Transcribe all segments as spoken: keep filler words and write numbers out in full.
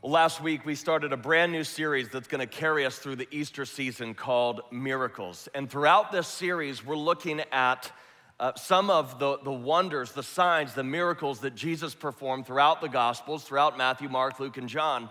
Well, last week we started a brand new series that's gonna carry us through the Easter season called Miracles. And throughout this series, we're looking at uh, some of the, the wonders, the signs, the miracles that Jesus performed throughout the Gospels, throughout Matthew, Mark, Luke, and John.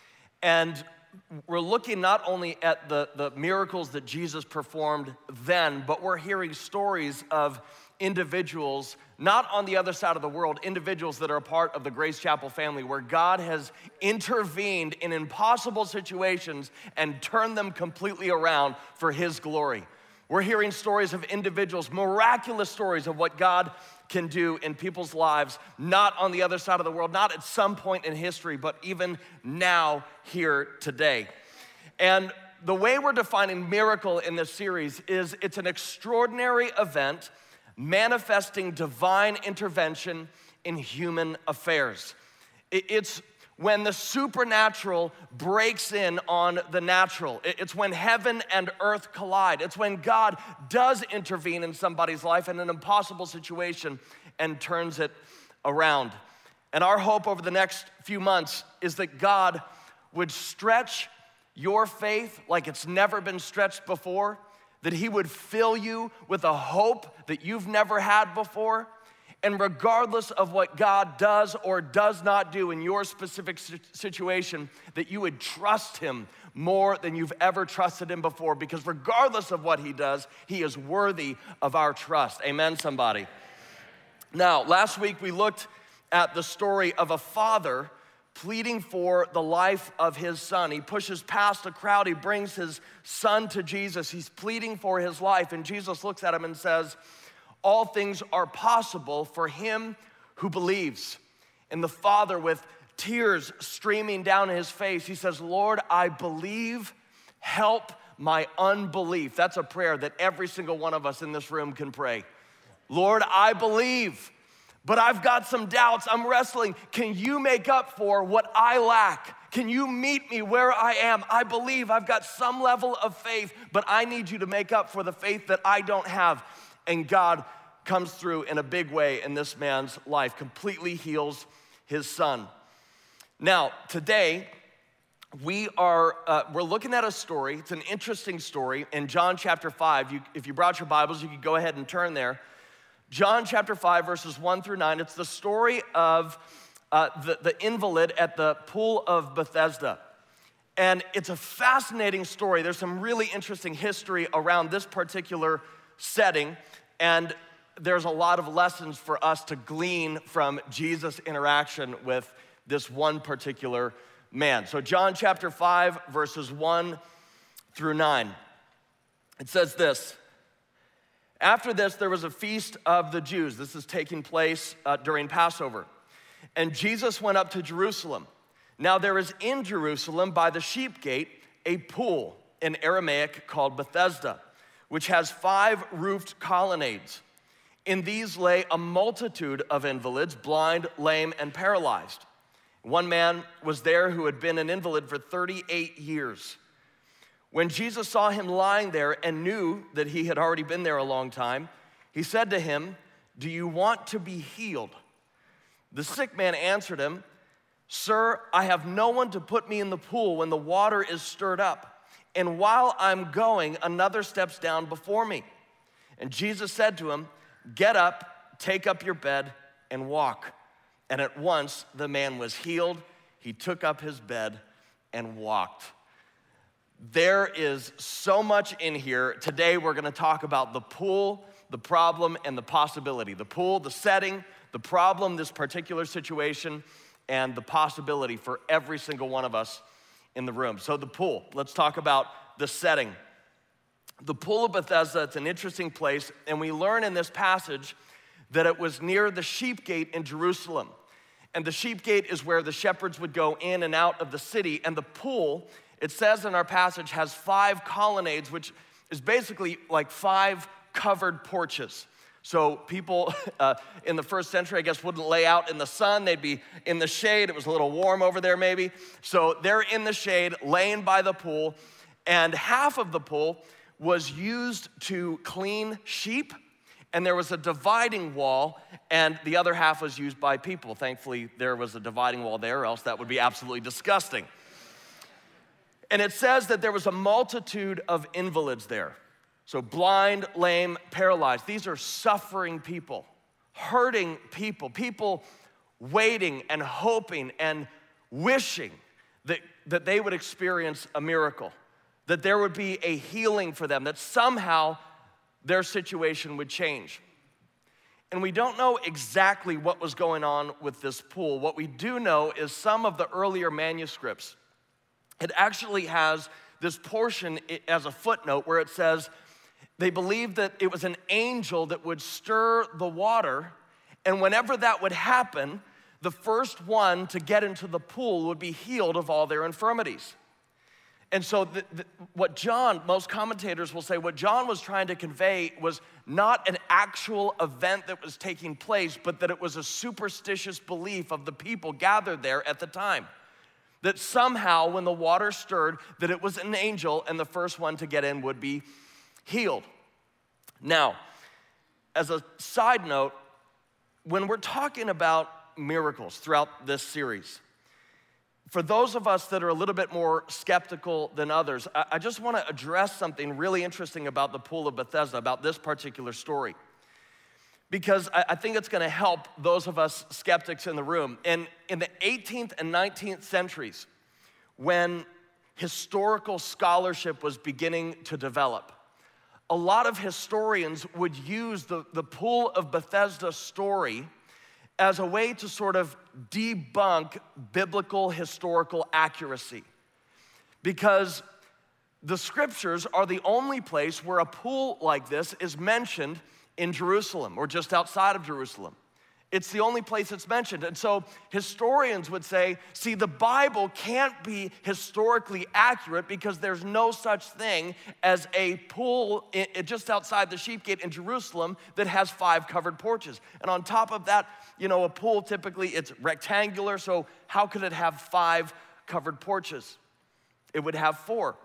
And we're looking not only at the, the miracles that Jesus performed then, but we're hearing stories of individuals, not on the other side of the world, individuals that are a part of the Grace Chapel family, where God has intervened in impossible situations and turned them completely around for His glory. We're hearing stories of individuals, miraculous stories of what God can do in people's lives, not on the other side of the world, not at some point in history, but even now, here, today. And the way we're defining miracle in this series is it's an extraordinary event manifesting divine intervention in human affairs. It's when the supernatural breaks in on the natural. It's when heaven and earth collide. It's when God does intervene in somebody's life in an impossible situation and turns it around. And our hope over the next few months is that God would stretch your faith like it's never been stretched before, that He would fill you with a hope that you've never had before. And regardless of what God does or does not do in your specific situation, that you would trust Him more than you've ever trusted Him before, because regardless of what He does, He is worthy of our trust. Amen, somebody? Now, last week we looked at the story of a father pleading for the life of his son. He pushes past a crowd. He brings his son to Jesus. He's pleading for his life. And Jesus looks at him and says, all things are possible for him who believes. And the father, with tears streaming down his face, he says, Lord, I believe, help my unbelief. That's a prayer that every single one of us in this room can pray. Lord, I believe, but I've got some doubts. I'm wrestling. Can you make up for what I lack? Can you meet me where I am? I believe I've got some level of faith, but I need you to make up for the faith that I don't have. And God comes through in a big way in this man's life, completely heals his son. Now, today, we are, uh, we're looking at a story. It's an interesting story in John chapter five. You, if you brought your Bibles, you could go ahead and turn there. John chapter five, verses one through nine, it's the story of uh, the, the invalid at the pool of Bethesda. And it's a fascinating story. There's some really interesting history around this particular setting, and there's a lot of lessons for us to glean from Jesus' interaction with this one particular man. So John chapter five, verses one through nine, it says this. After this, there was a feast of the Jews. This is taking place uh, during Passover. And Jesus went up to Jerusalem. Now there is in Jerusalem by the sheep gate a pool in Aramaic called Bethesda, which has five roofed colonnades. In these lay a multitude of invalids, blind, lame, and paralyzed. One man was there who had been an invalid for thirty-eight years. When Jesus saw him lying there and knew that he had already been there a long time, he said to him, do you want to be healed? The sick man answered him, Sir, I have no one to put me in the pool when the water is stirred up. And while I'm going, another steps down before me. And Jesus said to him, get up, take up your bed, and walk. And at once the man was healed. He took up his bed and walked. There is so much in here. Today we're gonna talk about the pool, the problem, and the possibility. The pool, the setting, the problem, this particular situation, and the possibility for every single one of us in the room. So the pool, let's talk about the setting. The pool of Bethesda, it's an interesting place, and we learn in this passage that it was near the sheep gate in Jerusalem. And the sheep gate is where the shepherds would go in and out of the city, and the pool, it says in our passage, has five colonnades, which is basically like five covered porches. So people uh, in the first century, I guess, wouldn't lay out in the sun. They'd be in the shade. It was a little warm over there maybe. So they're in the shade, laying by the pool, and half of the pool was used to clean sheep, and there was a dividing wall, and the other half was used by people. Thankfully, there was a dividing wall there, or else that would be absolutely disgusting. And it says that there was a multitude of invalids there. So blind, lame, paralyzed. These are suffering people, hurting people, people waiting and hoping and wishing that, that they would experience a miracle, that there would be a healing for them, that somehow their situation would change. And we don't know exactly what was going on with this pool. What we do know is some of the earlier manuscripts, it actually has this portion as a footnote where it says they believed that it was an angel that would stir the water, and whenever that would happen, the first one to get into the pool would be healed of all their infirmities. And so the, the, what John, most commentators will say, what John was trying to convey was not an actual event that was taking place, but that it was a superstitious belief of the people gathered there at the time. That somehow when the water stirred, that it was an angel and the first one to get in would be healed. Now, as a side note, when we're talking about miracles throughout this series, for those of us that are a little bit more skeptical than others, I, I just want to address something really interesting about the Pool of Bethesda, about this particular story. Because I, I think it's going to help those of us skeptics in the room. And in the eighteenth and nineteenth centuries, when historical scholarship was beginning to develop, a lot of historians would use the, the Pool of Bethesda story as a way to sort of debunk biblical historical accuracy. Because the scriptures are the only place where a pool like this is mentioned in Jerusalem or just outside of Jerusalem. It's the only place it's mentioned. And so historians would say, see, the Bible can't be historically accurate because there's no such thing as a pool just outside the sheep gate in Jerusalem that has five covered porches. And on top of that, you know, a pool typically it's rectangular, so how could it have five covered porches? It would have four.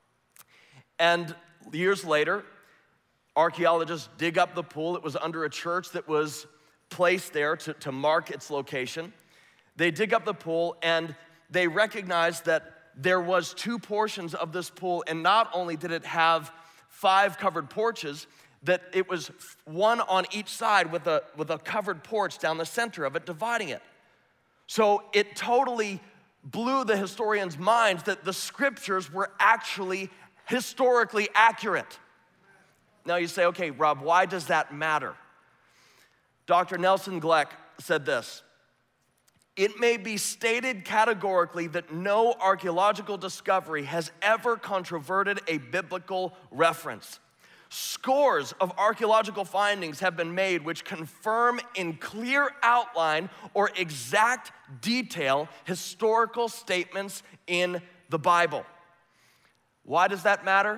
And years later, archaeologists dig up the pool. It was under a church that was placed there to, to mark its location. They dig up the pool and they recognize that there was two portions of this pool, and not only did it have five covered porches, that it was one on each side with a, with a covered porch down the center of it, dividing it. So it totally blew the historians' minds that the scriptures were actually historically accurate. Now you say, okay, Rob, why does that matter? Doctor Nelson Gleck said this: it may be stated categorically that no archaeological discovery has ever controverted a biblical reference. Scores of archaeological findings have been made which confirm in clear outline or exact detail historical statements in the Bible. Why does that matter?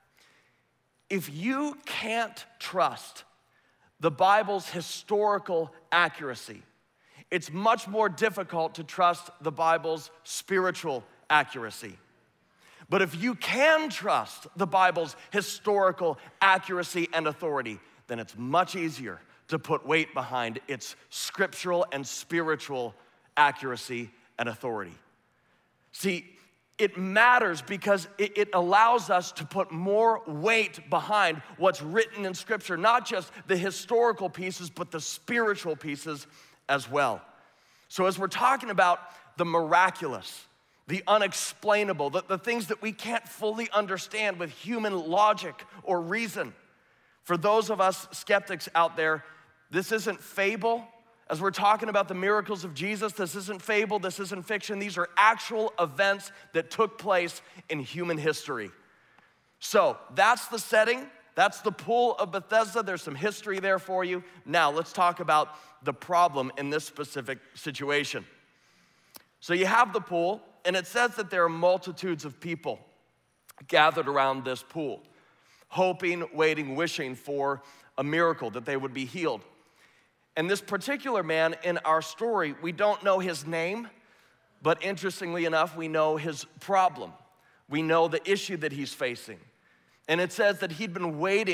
If you can't trust the Bible's historical accuracy, it's much more difficult to trust the Bible's spiritual accuracy. But if you can trust the Bible's historical accuracy and authority, then it's much easier to put weight behind its scriptural and spiritual accuracy and authority. See, it matters because it, it allows us to put more weight behind what's written in Scripture, not just the historical pieces, but the spiritual pieces as well. So as we're talking about the miraculous, the unexplainable, the, the things that we can't fully understand with human logic or reason, for those of us skeptics out there, this isn't fable. As we're talking about the miracles of Jesus, this isn't fable, this isn't fiction. These are actual events that took place in human history. So that's the setting. That's the Pool of Bethesda. There's some history there for you. Now let's talk about the problem in this specific situation. So you have the pool, and it says that there are multitudes of people gathered around this pool, hoping, waiting, wishing for a miracle, that they would be healed. And this particular man in our story, we don't know his name, but interestingly enough, we know his problem. We know the issue that he's facing. And it says that he'd been waiting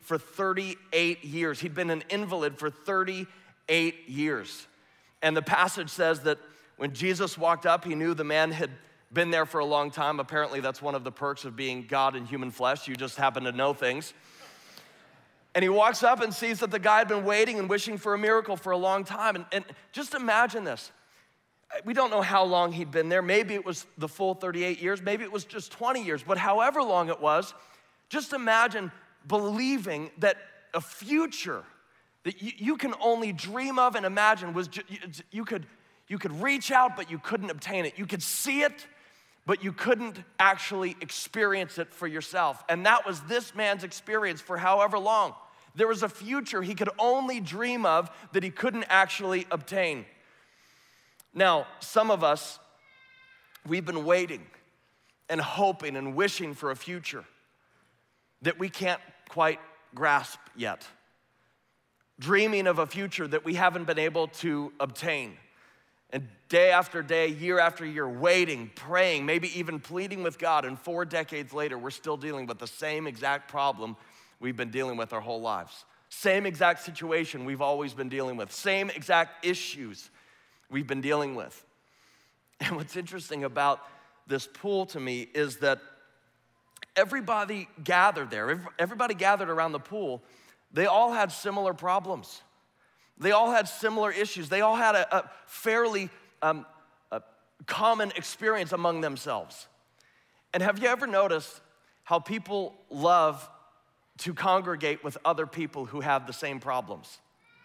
for thirty-eight years. He'd been an invalid for thirty-eight years. And the passage says that when Jesus walked up, he knew the man had been there for a long time. Apparently, that's one of the perks of being God in human flesh. You just happen to know things. And he walks up and sees that the guy had been waiting and wishing for a miracle for a long time. And, and just imagine this. We don't know how long he'd been there. Maybe it was the full thirty-eight years. Maybe it was just twenty years. But however long it was, just imagine believing that a future that you, you can only dream of and imagine was ju- you could you could reach out, but you couldn't obtain it. You could see it, but you couldn't actually experience it for yourself. And that was this man's experience for however long. There was a future he could only dream of that he couldn't actually obtain. Now, some of us, we've been waiting and hoping and wishing for a future that we can't quite grasp yet. Dreaming of a future that we haven't been able to obtain. And day after day, year after year, waiting, praying, maybe even pleading with God. And four decades later, we're still dealing with the same exact problem we've been dealing with our whole lives. Same exact situation we've always been dealing with. Same exact issues we've been dealing with. And what's interesting about this pool to me is that everybody gathered there, everybody gathered around the pool, they all had similar problems. They all had similar issues. They all had a, a fairly um, a common experience among themselves. And have you ever noticed how people love to congregate with other people who have the same problems,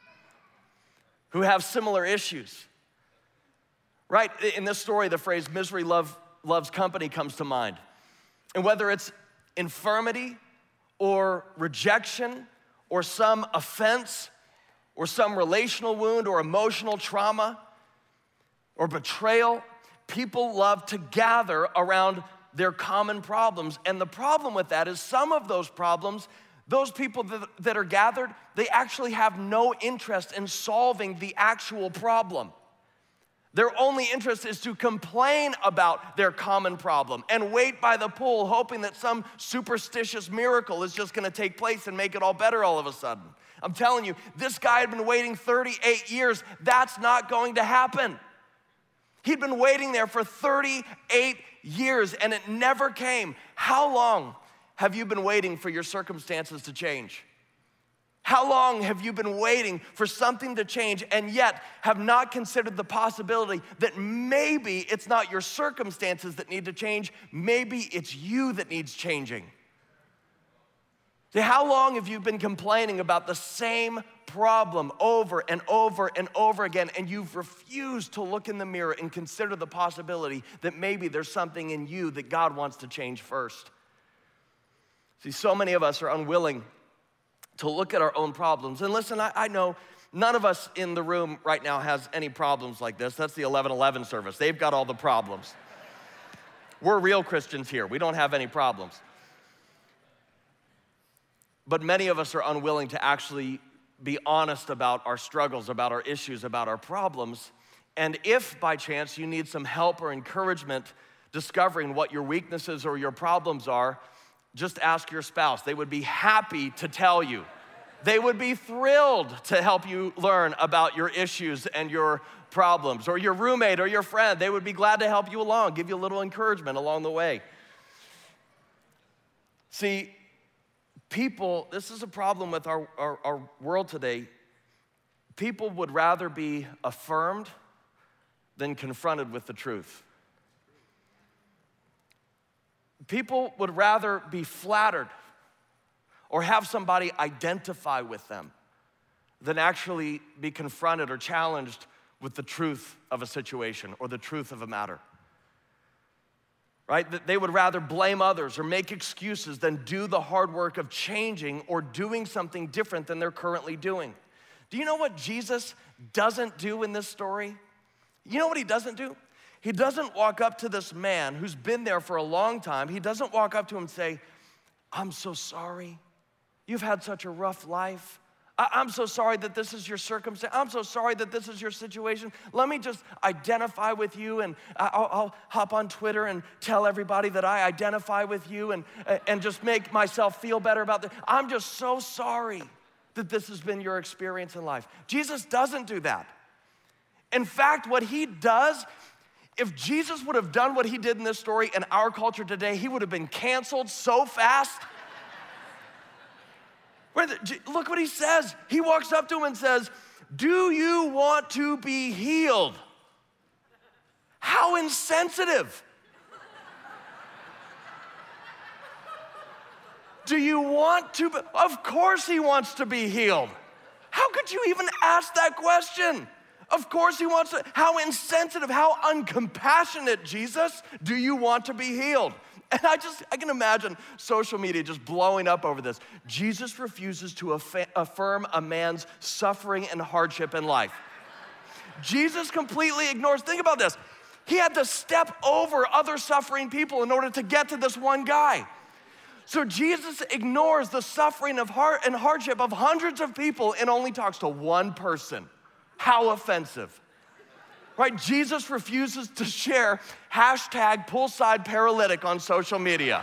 who have similar issues? Right, in this story, the phrase misery love, loves company comes to mind. And whether it's infirmity or rejection or some offense or some relational wound or emotional trauma or betrayal, people love to gather around their common problems. And the problem with that is some of those problems, those people that, that are gathered, they actually have no interest in solving the actual problem. Their only interest is to complain about their common problem and wait by the pool, hoping that some superstitious miracle is just gonna take place and make it all better all of a sudden. I'm telling you, this guy had been waiting thirty-eight years. That's not going to happen. He'd been waiting there for thirty-eight years and it never came. How long have you been waiting for your circumstances to change? How long have you been waiting for something to change and yet have not considered the possibility that maybe it's not your circumstances that need to change, maybe it's you that needs changing? See, how long have you been complaining about the same problem over and over and over again, and you've refused to look in the mirror and consider the possibility that maybe there's something in you that God wants to change first? See, so many of us are unwilling to look at our own problems. And listen, I, I know none of us in the room right now has any problems like this. That's the eleven eleven service. They've got all the problems. We're real Christians here. We don't have any problems. But many of us are unwilling to actually be honest about our struggles, about our issues, about our problems. And if by chance you need some help or encouragement discovering what your weaknesses or your problems are, just ask your spouse. They would be happy to tell you. They would be thrilled to help you learn about your issues and your problems. Or your roommate or your friend, they would be glad to help you along, give you a little encouragement along the way. See, people, this is a problem with our, our, our world today. People would rather be affirmed than confronted with the truth. People would rather be flattered or have somebody identify with them than actually be confronted or challenged with the truth of a situation or the truth of a matter. Right? They would rather blame others or make excuses than do the hard work of changing or doing something different than they're currently doing. Do you know what Jesus doesn't do in this story? You know what he doesn't do? He doesn't walk up to this man who's been there for a long time. He doesn't walk up to him and say, I'm so sorry. You've had such a rough life. I- I'm so sorry that this is your circumstance. I'm so sorry that this is your situation. Let me just identify with you, and I'll, I'll hop on Twitter and tell everybody that I identify with you and, and just make myself feel better about this. I'm just so sorry that this has been your experience in life. Jesus doesn't do that. In fact, what he does, if Jesus would have done what he did in this story in our culture today, he would have been canceled so fast. Look what he says. He walks up to him and says, do you want to be healed? How insensitive. Do you want to be? Of course he wants to be healed. How could you even ask that question? Of course he wants to. How insensitive, how uncompassionate, Jesus, do you want to be healed? And I just, I can imagine social media just blowing up over this. Jesus refuses to aff- affirm a man's suffering and hardship in life. Jesus completely ignores, think about this. He had to step over other suffering people in order to get to this one guy. So Jesus ignores the suffering of heart and hardship of hundreds of people and only talks to one person. How offensive. Right? Jesus refuses to share hashtag poolside paralytic on social media.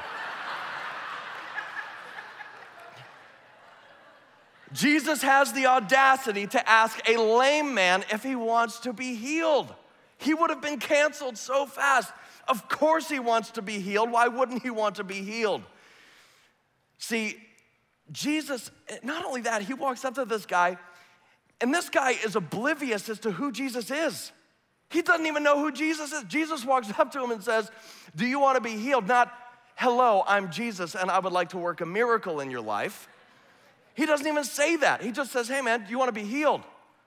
Jesus has the audacity to ask a lame man if he wants to be healed. He would have been canceled so fast. Of course he wants to be healed. Why wouldn't he want to be healed? See, Jesus, not only that, he walks up to this guy, and this guy is oblivious as to who Jesus is. He doesn't even know who Jesus is. Jesus walks up to him and says, do you want to be healed? Not, hello, I'm Jesus, and I would like to work a miracle in your life. He doesn't even say that. He just says, hey man, do you want to be healed?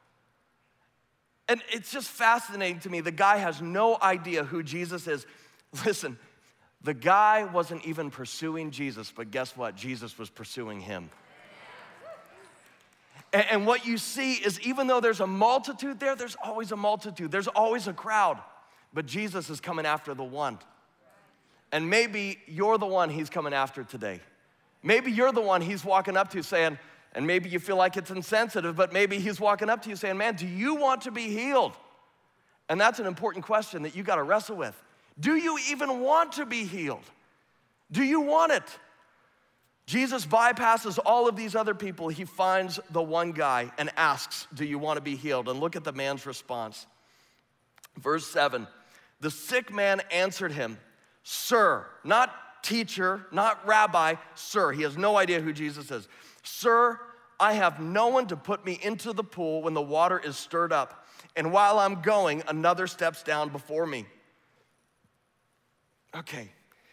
And it's just fascinating to me. The guy has no idea who Jesus is. Listen, the guy wasn't even pursuing Jesus, but guess what? Jesus was pursuing him. And, and what you see is even though there's a multitude there, there's always a multitude. There's always a crowd. But Jesus is coming after the one. And maybe you're the one he's coming after today. Maybe you're the one he's walking up to saying, and maybe you feel like it's insensitive, but maybe he's walking up to you saying, man, do you want to be healed? And that's an important question that you got to wrestle with. Do you even want to be healed? Do you want it? Jesus bypasses all of these other people. He finds the one guy and asks, do you want to be healed? And look at the man's response. Verse seven, the sick man answered him, sir, not teacher, not rabbi, sir. He has no idea who Jesus is. Sir, I have no one to put me into the pool when the water is stirred up. And while I'm going, another steps down before me. Okay.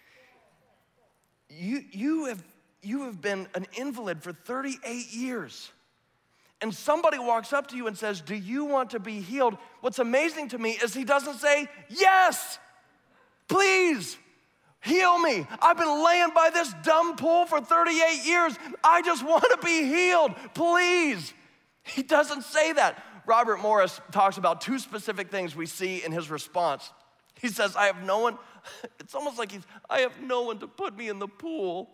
You, you have You have been an invalid for thirty-eight years. And somebody walks up to you and says, do you want to be healed? What's amazing to me is he doesn't say, yes, please, heal me. I've been laying by this dumb pool for thirty-eight years. I just want to be healed, please. He doesn't say that. Robert Morris talks about two specific things we see in his response. He says, I have no one, it's almost like he's, I have no one to put me in the pool.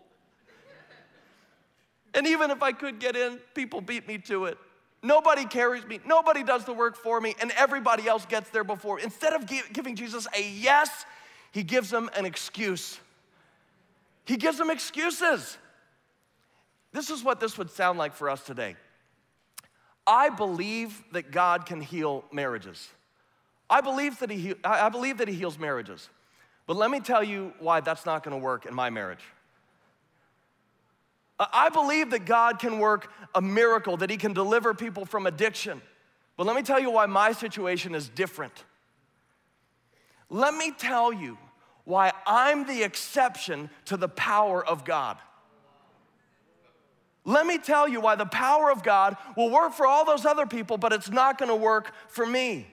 And even if I could get in, people beat me to it. Nobody carries me. Nobody does the work for me, and everybody else gets there before. Instead of giving Jesus a yes, he gives him an excuse. He gives him excuses. This is what this would sound like for us today. I believe that God can heal marriages. I believe that he, I believe that he heals marriages. But let me tell you why that's not going to work in my marriage. I believe that God can work a miracle, that he can deliver people from addiction. But let me tell you why my situation is different. Let me tell you why I'm the exception to the power of God. Let me tell you why the power of God will work for all those other people, but it's not going to work for me.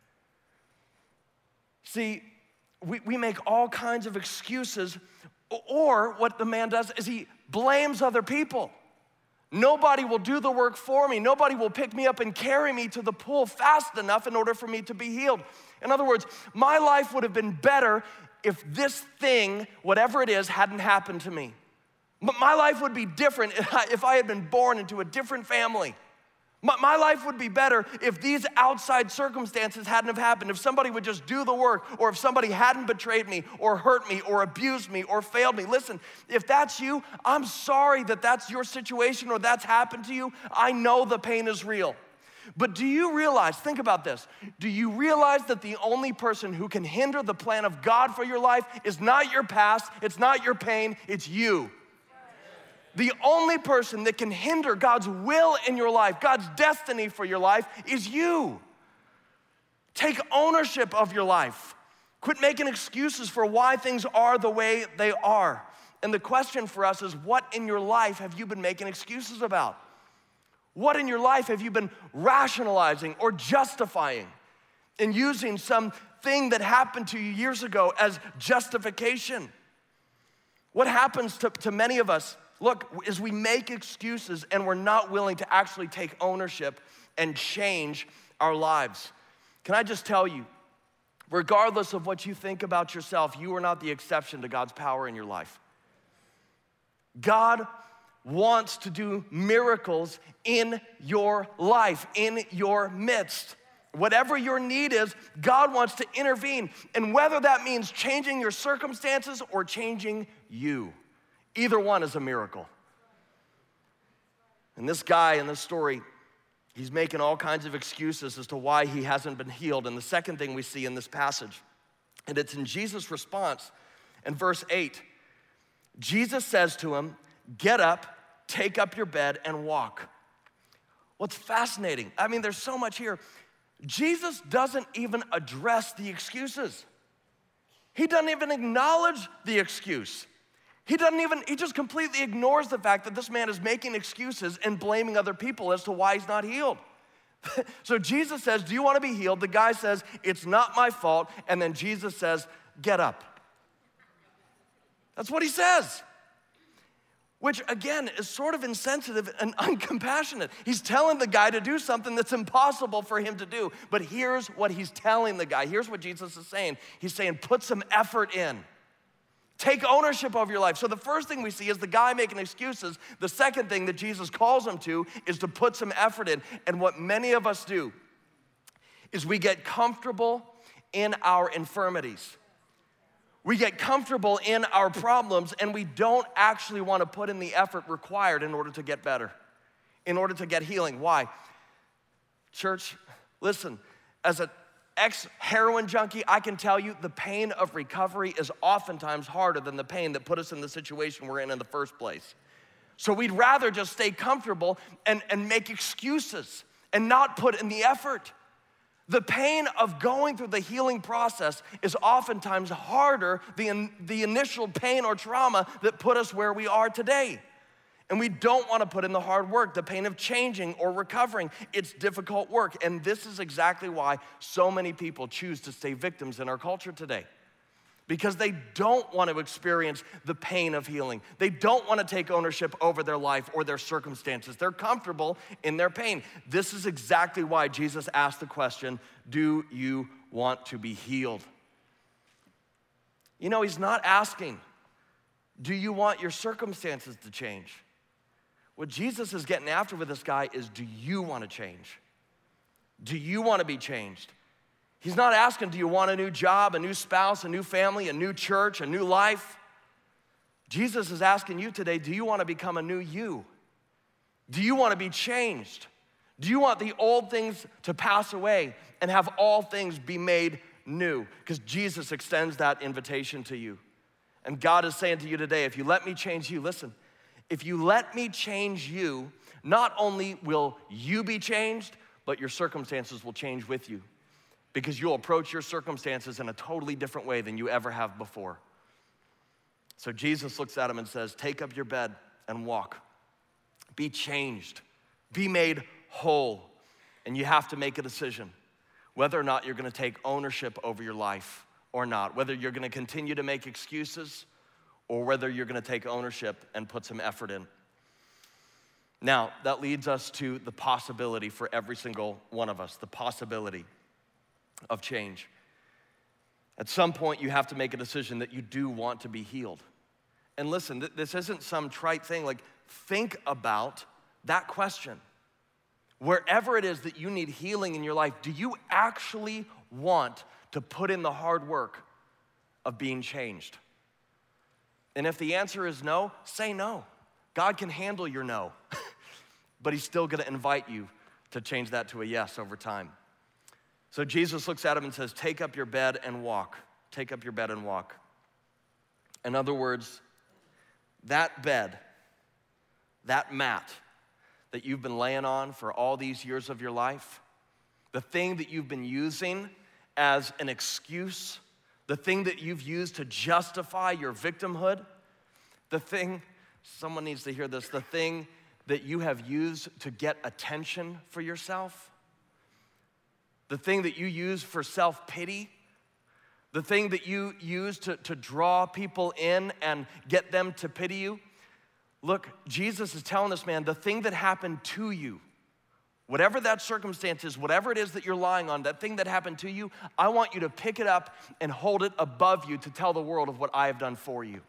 See, we, we make all kinds of excuses, or what the man does is he blames other people. Nobody will do the work for me. Nobody will pick me up and carry me to the pool fast enough in order for me to be healed. In other words, my life would have been better if this thing, whatever it is, hadn't happened to me. But my life would be different if I, if I had been born into a different family. My, my life would be better if these outside circumstances hadn't have happened, if somebody would just do the work, or if somebody hadn't betrayed me or hurt me or abused me or failed me. Listen, if that's you, I'm sorry that that's your situation or that's happened to you. I know the pain is real. But do you realize, think about this, do you realize that the only person who can hinder the plan of God for your life is not your past, it's not your pain, it's you. The only person that can hinder God's will in your life, God's destiny for your life, is you. Take ownership of your life. Quit making excuses for why things are the way they are. And the question for us is, what in your life have you been making excuses about? What in your life have you been rationalizing or justifying and using something that happened to you years ago as justification? What happens to, to many of us, look, is we make excuses and we're not willing to actually take ownership and change our lives. Can I just tell you, regardless of what you think about yourself, you are not the exception to God's power in your life. God wants to do miracles in your life, in your midst. Whatever your need is, God wants to intervene. And whether that means changing your circumstances or changing you, either one is a miracle. And this guy in this story, he's making all kinds of excuses as to why he hasn't been healed. And the second thing we see in this passage, and it's in Jesus' response in verse eight, Jesus says to him, "Get up, take up your bed, and walk." What's fascinating, I mean, there's so much here. Jesus doesn't even address the excuses. He doesn't even acknowledge the excuse. He doesn't even, he just completely ignores the fact that this man is making excuses and blaming other people as to why he's not healed. So Jesus says, "Do you want to be healed?" The guy says, "It's not my fault." And then Jesus says, "Get up." That's what he says. Which, again, is sort of insensitive and uncompassionate. He's telling the guy to do something that's impossible for him to do. But here's what he's telling the guy. Here's what Jesus is saying. He's saying, put some effort in. Take ownership of your life. So the first thing we see is the guy making excuses. The second thing that Jesus calls him to is to put some effort in. And what many of us do is we get comfortable in our infirmities. We get comfortable in our problems, and we don't actually want to put in the effort required in order to get better, in order to get healing. Why? Church, listen, as an ex-heroin junkie, I can tell you the pain of recovery is oftentimes harder than the pain that put us in the situation we're in in the first place. So we'd rather just stay comfortable and, and make excuses and not put in the effort. The pain of going through the healing process is oftentimes harder than the initial pain or trauma that put us where we are today. And we don't want to put in the hard work, the pain of changing or recovering. It's difficult work. And this is exactly why so many people choose to stay victims in our culture today. Because they don't want to experience the pain of healing. They don't want to take ownership over their life or their circumstances. They're comfortable in their pain. This is exactly why Jesus asked the question, do you want to be healed? You know, he's not asking, do you want your circumstances to change? What Jesus is getting after with this guy is, do you want to change? Do you want to be changed? He's not asking, do you want a new job, a new spouse, a new family, a new church, a new life? Jesus is asking you today, do you want to become a new you? Do you want to be changed? Do you want the old things to pass away and have all things be made new? Because Jesus extends that invitation to you. And God is saying to you today, if you let me change you, listen, if you let me change you, not only will you be changed, but your circumstances will change with you. Because you'll approach your circumstances in a totally different way than you ever have before. So Jesus looks at him and says, take up your bed and walk. Be changed. Be made whole. And you have to make a decision whether or not you're gonna take ownership over your life or not. Whether you're gonna continue to make excuses or whether you're gonna take ownership and put some effort in. Now, that leads us to the possibility for every single one of us, the possibility of change. At some point, you have to make a decision that you do want to be healed. And listen, th- this isn't some trite thing. Like, think about that question. Wherever it is that you need healing in your life, do you actually want to put in the hard work of being changed? And if the answer is no, say no. God can handle your no, but he's still gonna invite you to change that to a yes over time. So Jesus looks at him and says, take up your bed and walk. Take up your bed and walk. In other words, that bed, that mat that you've been laying on for all these years of your life, the thing that you've been using as an excuse, the thing that you've used to justify your victimhood, the thing, someone needs to hear this, the thing that you have used to get attention for yourself, the thing that you use for self-pity, the thing that you use to, to draw people in and get them to pity you. Look, Jesus is telling this man, the thing that happened to you, whatever that circumstance is, whatever it is that you're lying on, that thing that happened to you, I want you to pick it up and hold it above you to tell the world of what I have done for you.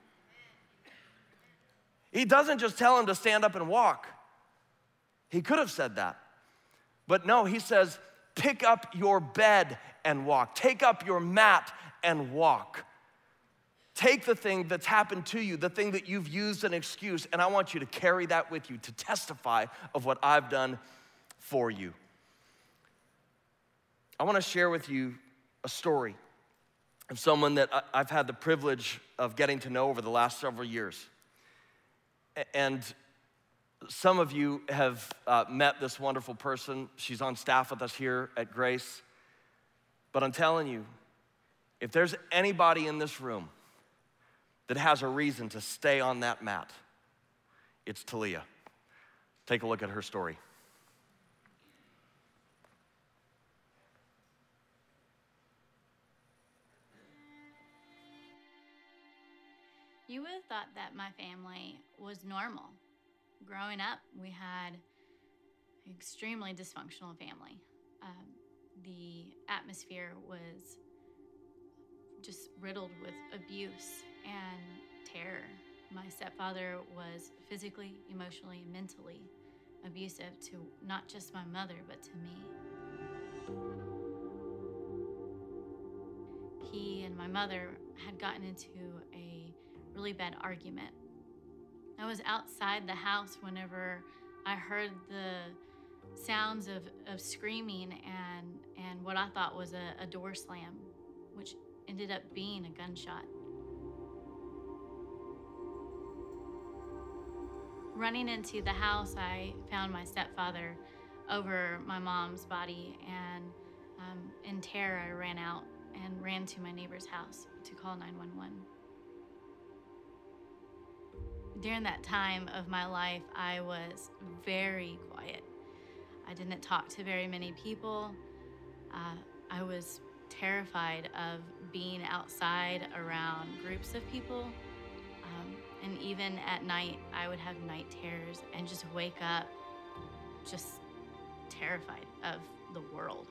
He doesn't just tell him to stand up and walk. He could have said that. But no, he says, pick up your bed and walk. Take up your mat and walk. Take the thing that's happened to you, the thing that you've used an excuse, and I want you to carry that with you to testify of what I've done for you. I want to share with you a story of someone that I've had the privilege of getting to know over the last several years. And some of you have uh, met this wonderful person. She's on staff with us here at Grace. But I'm telling you, if there's anybody in this room that has a reason to stay on that mat, it's Talia. Take a look at her story. You would have thought that my family was normal. Growing up, we had an extremely dysfunctional family. Um, the atmosphere was just riddled with abuse and terror. My stepfather was physically, emotionally, mentally abusive to not just my mother, but to me. He and my mother had gotten into a really bad argument. I was outside the house whenever I heard the sounds of, of screaming and, and what I thought was a, a door slam, which ended up being a gunshot. Running into the house, I found my stepfather over my mom's body, and um, in terror, I ran out and ran to my neighbor's house to call nine one one. During that time of my life, I was very quiet. I didn't talk to very many people. Uh, I was terrified of being outside around groups of people. Um, and even at night, I would have night terrors and just wake up just terrified of the world.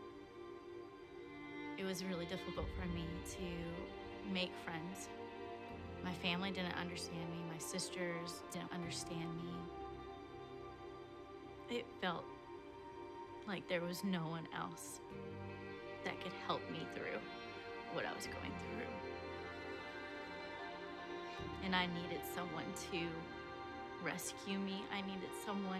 It was really difficult for me to make friends. My family didn't understand me. My sisters didn't understand me. It felt like there was no one else that could help me through what I was going through. And I needed someone to rescue me. I needed someone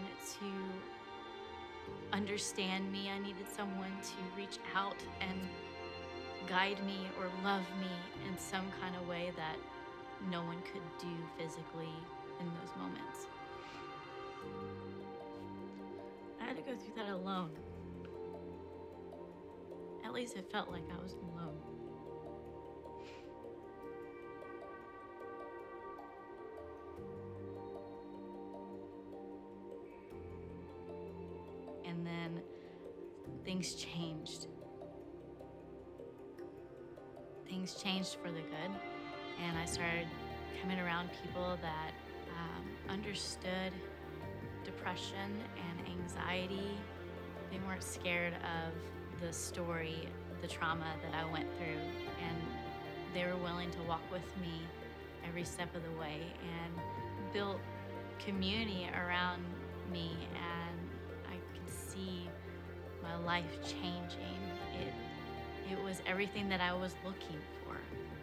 to understand me. I needed someone to reach out and guide me or love me in some kind of way that no one could do physically in those moments. I had to go through that alone. At least it felt like I was alone. And then things changed. Things changed for the good. And I started coming around people that um, understood depression and anxiety. They weren't scared of the story, the trauma that I went through, and they were willing to walk with me every step of the way and built community around me. And I could see my life changing. It, it was everything that I was looking for.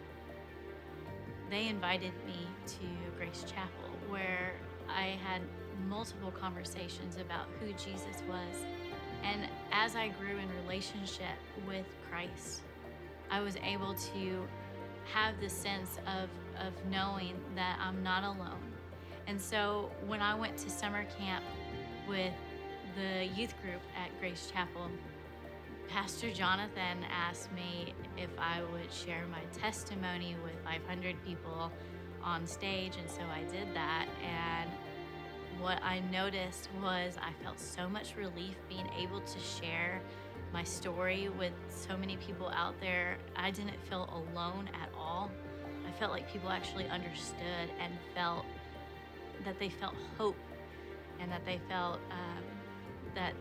They invited me to Grace Chapel, where I had multiple conversations about who Jesus was. And as I grew in relationship with Christ, I was able to have the sense of, of knowing that I'm not alone. And so when I went to summer camp with the youth group at Grace Chapel, Pastor Jonathan asked me if I would share my testimony with five hundred people on stage, and so I did that. And what I noticed was I felt so much relief being able to share my story with so many people out there. I didn't feel alone at all. I felt like people actually understood and felt that they felt hope, and that they felt um, that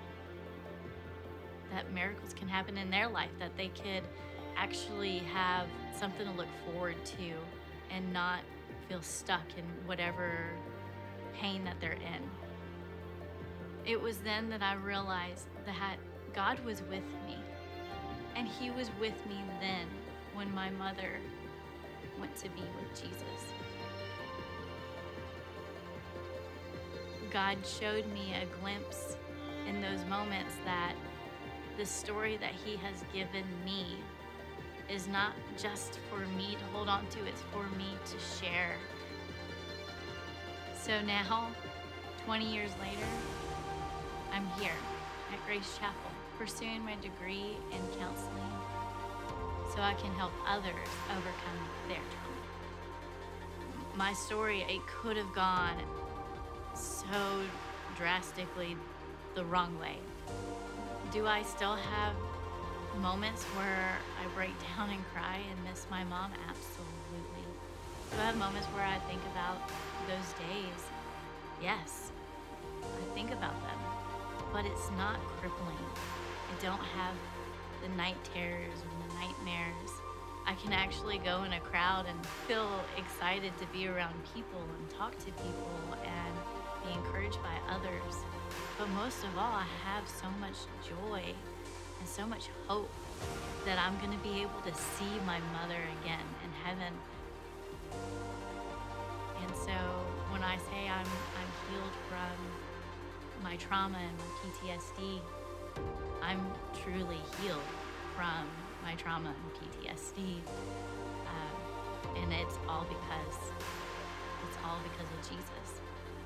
that miracles can happen in their life, that they could actually have something to look forward to and not feel stuck in whatever pain that they're in. It was then that I realized that God was with me, and He was with me then when my mother went to be with Jesus. God showed me a glimpse in those moments that the story that He has given me is not just for me to hold on to, it's for me to share. So now, twenty years later, I'm here at Grace Chapel, pursuing my degree in counseling so I can help others overcome their trauma. My story, it could have gone so drastically the wrong way. Do I still have moments where I break down and cry and miss my mom? Absolutely. Do I have moments where I think about those days? Yes, I think about them, but it's not crippling. I don't have the night terrors and the nightmares. I can actually go in a crowd and feel excited to be around people and talk to people and be encouraged by others. But most of all, I have so much joy and so much hope that I'm going to be able to see my mother again in heaven. And so when I say I'm, I'm healed from my trauma and my P T S D, I'm truly healed from my trauma and P T S D. Um, and it's all because, it's all because of Jesus.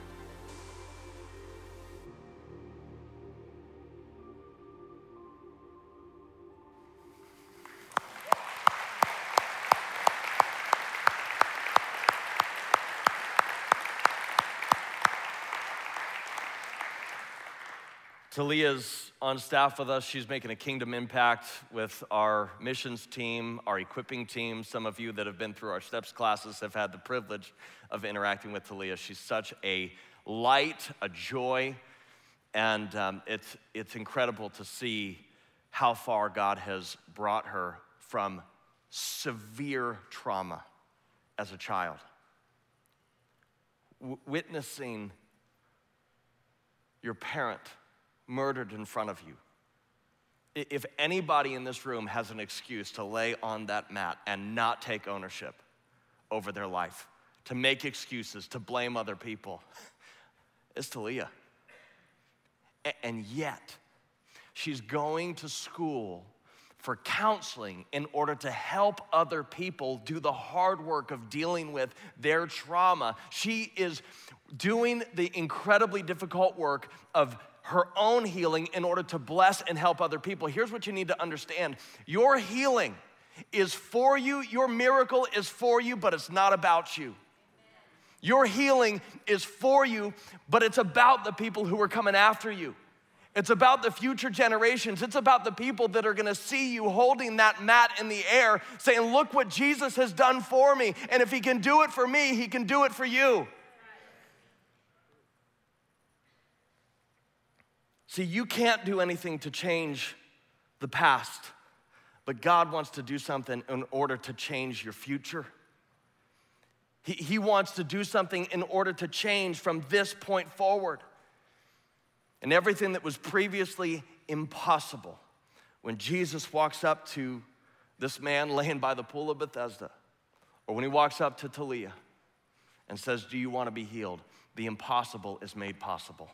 Talia's on staff with us. She's making a kingdom impact with our missions team, our equipping team. Some of you that have been through our STEPS classes have had the privilege of interacting with Talia. She's such a light, a joy, and um, it's, it's incredible to see how far God has brought her from severe trauma as a child. W- witnessing your parent murdered in front of you. If anybody in this room has an excuse to lay on that mat and not take ownership over their life, to make excuses, to blame other people, it's Talia. And yet, she's going to school for counseling in order to help other people do the hard work of dealing with their trauma. She is doing the incredibly difficult work of her own healing in order to bless and help other people. Here's what you need to understand. Your healing is for you, your miracle is for you, but it's not about you. Your healing is for you, but it's about the people who are coming after you. It's about the future generations. It's about the people that are gonna see you holding that mat in the air saying, look what Jesus has done for me. And if He can do it for me, He can do it for you. See, you can't do anything to change the past, but God wants to do something in order to change your future. He, he wants to do something in order to change from this point forward. And everything that was previously impossible, when Jesus walks up to this man laying by the pool of Bethesda, or when he walks up to Talia and says, do you want to be healed? The impossible is made possible.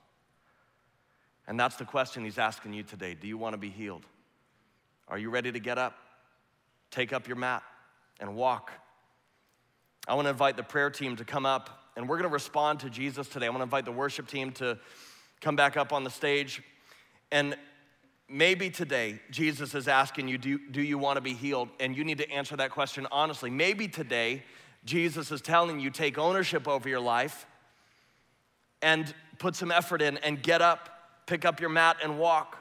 And that's the question he's asking you today. Do you want to be healed? Are you ready to get up, take up your mat, and walk? I want to invite the prayer team to come up, and we're going to respond to Jesus today. I want to invite the worship team to come back up on the stage. And maybe today, Jesus is asking you, do, do you want to be healed? And you need to answer that question honestly. Maybe today, Jesus is telling you, take ownership over your life and put some effort in and get up, pick up your mat and walk.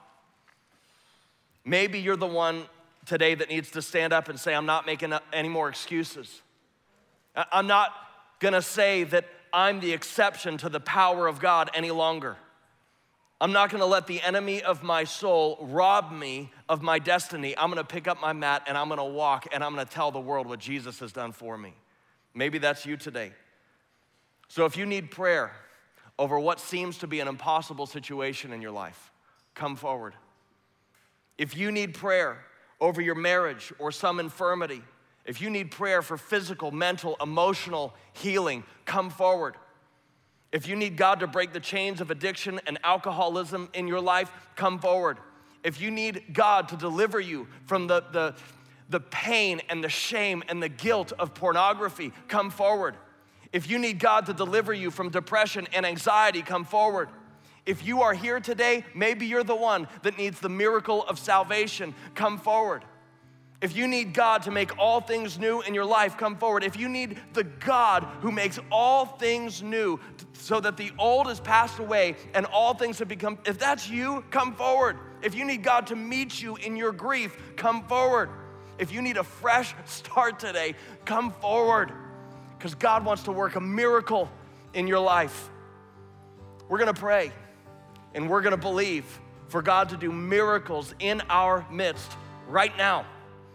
Maybe you're the one today that needs to stand up and say, I'm not making any more excuses. I'm not gonna say that I'm the exception to the power of God any longer. I'm not gonna let the enemy of my soul rob me of my destiny. I'm gonna pick up my mat and I'm gonna walk and I'm gonna tell the world what Jesus has done for me. Maybe that's you today. So if you need prayer over what seems to be an impossible situation in your life, come forward. If you need prayer over your marriage or some infirmity, if you need prayer for physical, mental, emotional healing, come forward. If you need God to break the chains of addiction and alcoholism in your life, come forward. If you need God to deliver you from the, the, the pain and the shame and the guilt of pornography, come forward. If you need God to deliver you from depression and anxiety, come forward. If you are here today, maybe you're the one that needs the miracle of salvation, come forward. If you need God to make all things new in your life, come forward. If you need the God who makes all things new so that the old has passed away and all things have become, if that's you, come forward. If you need God to meet you in your grief, come forward. If you need a fresh start today, come forward, because God wants to work a miracle in your life. We're gonna pray and we're gonna believe for God to do miracles in our midst right now.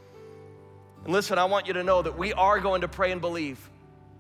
And listen, I want you to know that we are going to pray and believe.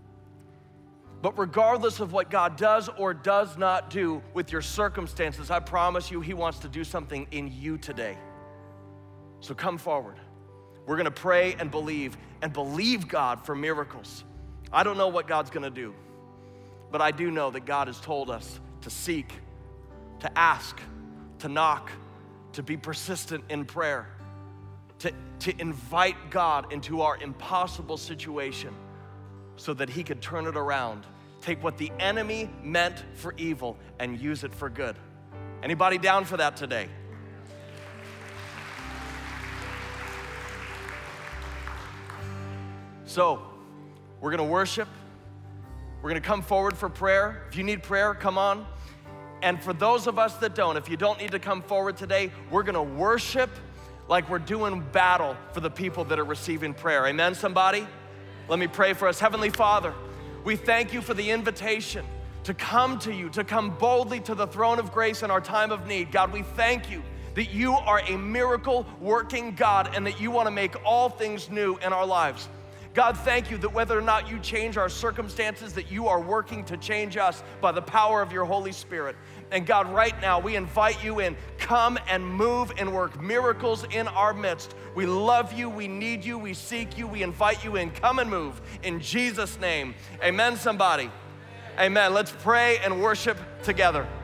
But regardless of what God does or does not do with your circumstances, I promise you, He wants to do something in you today. So come forward. We're gonna pray and believe and believe God for miracles. I don't know what God's gonna do, but I do know that God has told us to seek, to ask, to knock, to be persistent in prayer, to, to invite God into our impossible situation so that He could turn it around, take what the enemy meant for evil and use it for good. Anybody down for that today? So, we're gonna worship. We're gonna come forward for prayer. If you need prayer, come on. And for those of us that don't, if you don't need to come forward today, we're gonna worship like we're doing battle for the people that are receiving prayer. Amen, somebody? Let me pray for us. Heavenly Father, we thank you for the invitation to come to you, to come boldly to the throne of grace in our time of need. God, we thank you that you are a miracle working God and that you wanna make all things new in our lives. God, thank you that whether or not you change our circumstances, that you are working to change us by the power of your Holy Spirit. And God, right now, we invite you in. Come and move and work miracles in our midst. We love you, we need you, we seek you, we invite you in. Come and move in Jesus' name. Amen, somebody. Amen. Let's pray and worship together.